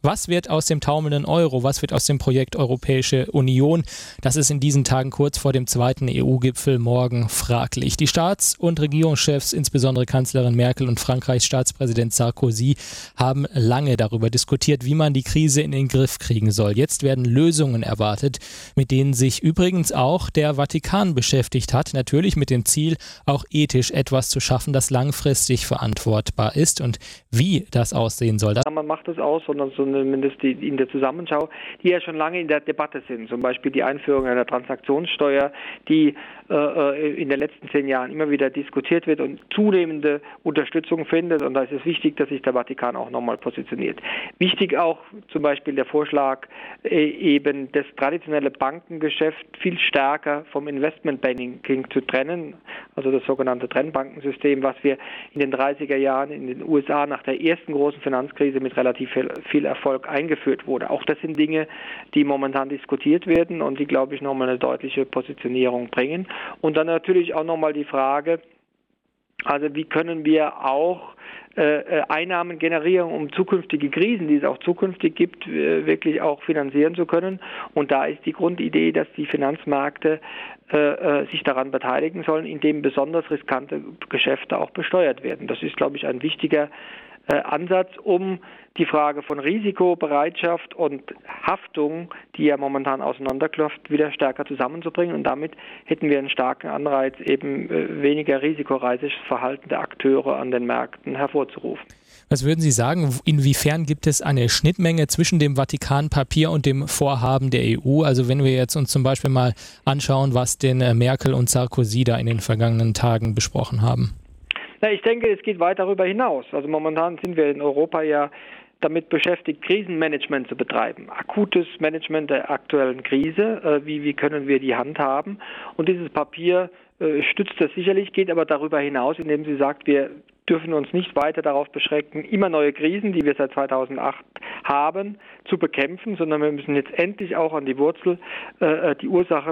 Was wird aus dem taumelnden Euro? Was wird aus dem Projekt Europäische Union? Das ist in diesen Tagen kurz vor dem zweiten EU-Gipfel morgen fraglich. Die Staats- und Regierungschefs, insbesondere Kanzlerin Merkel und Frankreichs Staatspräsident Sarkozy, haben lange darüber diskutiert, wie man die Krise in den Griff kriegen soll. Jetzt werden Lösungen erwartet, mit denen sich übrigens auch der Vatikan beschäftigt hat. Natürlich mit dem Ziel, auch ethisch etwas zu schaffen, das langfristig verantwortbar ist. Und wie das aussehen soll. Man macht es aus, sondern zumindest in der Zusammenschau, die ja schon lange in der Debatte sind. Zum Beispiel die Einführung einer Transaktionssteuer, die in den letzten 10 Jahren immer wieder diskutiert wird und zunehmende Unterstützung findet. Und da ist es wichtig, dass sich der Vatikan auch nochmal positioniert. Wichtig auch zum Beispiel der Vorschlag, eben das traditionelle Bankengeschäft viel stärker vom Investmentbanking zu trennen, also das sogenannte Trennbankensystem, was wir in den 30er Jahren in den USA nach der ersten großen Finanzkrise mit relativ viel Erfolg eingeführt wurde. Auch das sind Dinge, die momentan diskutiert werden und die, glaube ich, nochmal eine deutliche Positionierung bringen. Und dann natürlich auch nochmal die Frage, also wie können wir auch Einnahmen generieren, um zukünftige Krisen, die es auch zukünftig gibt, wirklich auch finanzieren zu können. Und da ist die Grundidee, dass die Finanzmärkte sich daran beteiligen sollen, indem besonders riskante Geschäfte auch besteuert werden. Das ist, glaube ich, ein wichtiger Ansatz, um die Frage von Risikobereitschaft und Haftung, die ja momentan auseinanderklafft, wieder stärker zusammenzubringen. Und damit hätten wir einen starken Anreiz, eben weniger risikoreiches Verhalten der Akteure an den Märkten hervorzurufen. Was würden Sie sagen, inwiefern gibt es eine Schnittmenge zwischen dem Vatikan-Papier und dem Vorhaben der EU? Also wenn wir jetzt uns zum Beispiel mal anschauen, was denn Merkel und Sarkozy da in den vergangenen Tagen besprochen haben. Na, ich denke, es geht weit darüber hinaus. Also momentan sind wir in Europa ja damit beschäftigt, Krisenmanagement zu betreiben. Akutes Management der aktuellen Krise. Wie können wir die handhaben? Und dieses Papier stützt das sicherlich, geht aber darüber hinaus, indem sie sagt, wir dürfen uns nicht weiter darauf beschränken, immer neue Krisen, die wir seit 2008 haben, zu bekämpfen, sondern wir müssen jetzt endlich auch an die Wurzel die Ursachen